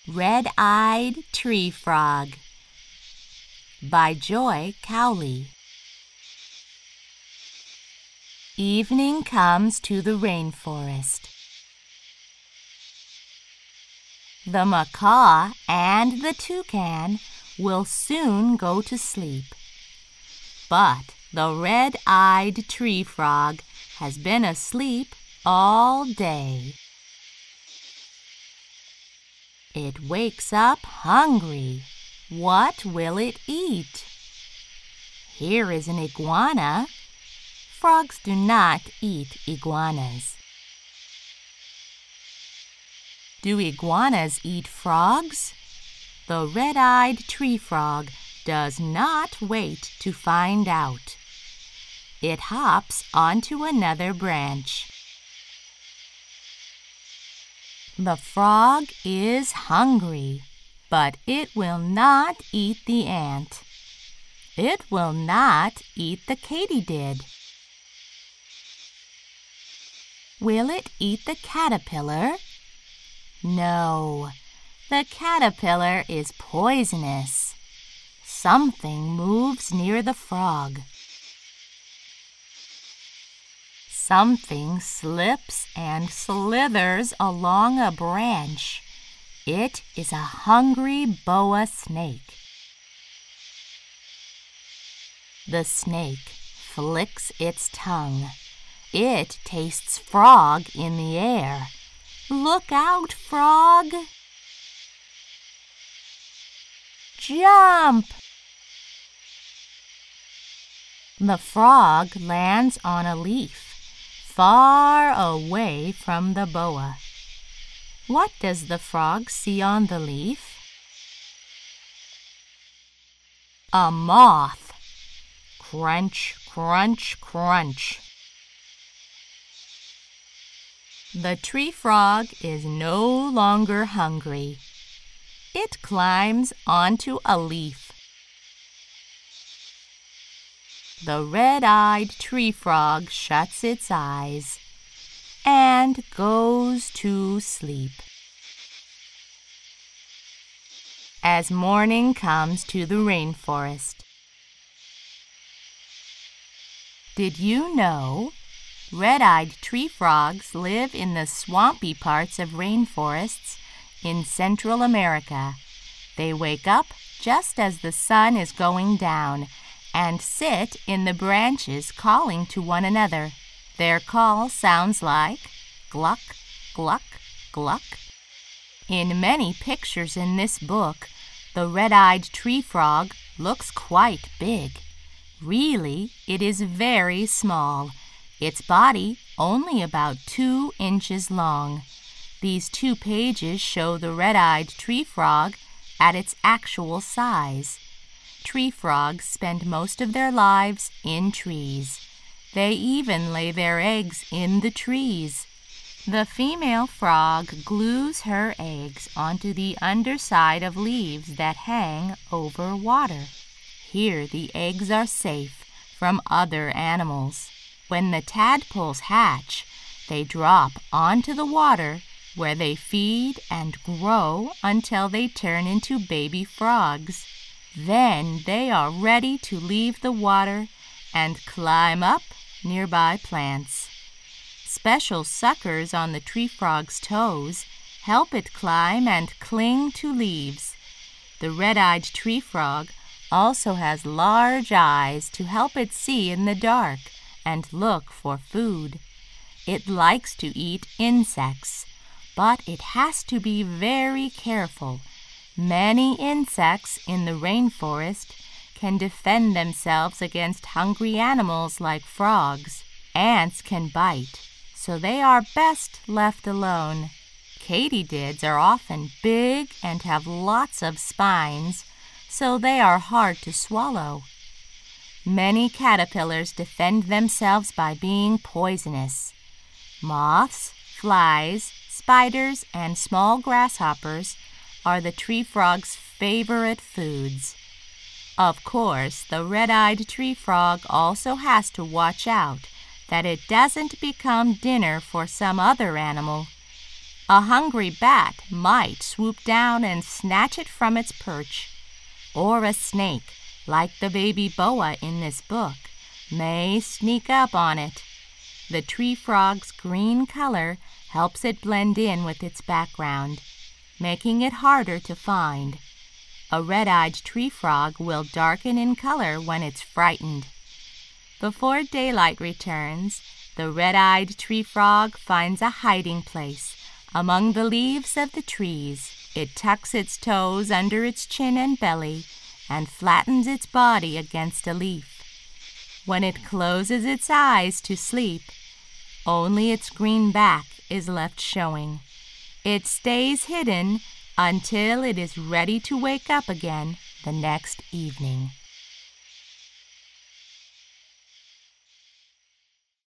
Red-Eyed Tree Frog by Joy Cowley. Evening comes to the rainforest. The macaw and the toucan will soon go to sleep. But the red-eyed tree frog has been asleep all day. It wakes up hungry. What will it eat? Here is an iguana. Frogs do not eat iguanas. Do iguanas eat frogs? The red-eyed tree frog does not wait to find out. It hops onto another branch. The frog is hungry, but it will not eat the ant. It will not eat the katydid. Will it eat the caterpillar? No, the caterpillar is poisonous. Something moves near the frog. Something slips and slithers along a branch. It is a hungry boa snake. The snake flicks its tongue. It tastes frog in the air. Look out, frog! Jump! The frog lands on a leaf, far away from the boa. What does the frog see on the leaf? A moth. Crunch, crunch, crunch. The tree frog is no longer hungry. It climbs onto a leaf. The red-eyed tree frog shuts its eyes and goes to sleep. As morning comes to the rainforest. Did you know red-eyed tree frogs live in the swampy parts of rainforests in Central America? They wake up just as the sun is going down and sit in the branches calling to one another. Their call sounds like gluck, gluck, gluck. In many pictures in this book, the red-eyed tree frog looks quite big. Really, it is very small. Its body only about 2 inches long. These 2 pages show the red-eyed tree frog at its actual size. Tree frogs spend most of their lives in trees. They even lay their eggs in the trees. The female frog glues her eggs onto the underside of leaves that hang over water. Here the eggs are safe from other animals. When the tadpoles hatch, they drop onto the water where they feed and grow until they turn into baby frogs. Then they are ready to leave the water and climb up nearby plants. Special suckers on the tree frog's toes help it climb and cling to leaves. The red-eyed tree frog also has large eyes to help it see in the dark and look for food. It likes to eat insects, but it has to be very careful. Many insects in the rainforest can defend themselves against hungry animals like frogs. Ants can bite, so they are best left alone. Katydids are often big and have lots of spines, so they are hard to swallow. Many caterpillars defend themselves by being poisonous. Moths, flies, spiders, and small grasshoppers are the tree frog's favorite foods. Of course, the red-eyed tree frog also has to watch out that it doesn't become dinner for some other animal. A hungry bat might swoop down and snatch it from its perch. Or a snake, like the baby boa in this book, may sneak up on it. The tree frog's green color helps it blend in with its background, making it harder to find. A red-eyed tree frog will darken in color when it's frightened. Before daylight returns, the red-eyed tree frog finds a hiding place among the leaves of the trees. It tucks its toes under its chin and belly and flattens its body against a leaf. When it closes its eyes to sleep, only its green back is left showing. It stays hidden until it is ready to wake up again the next evening.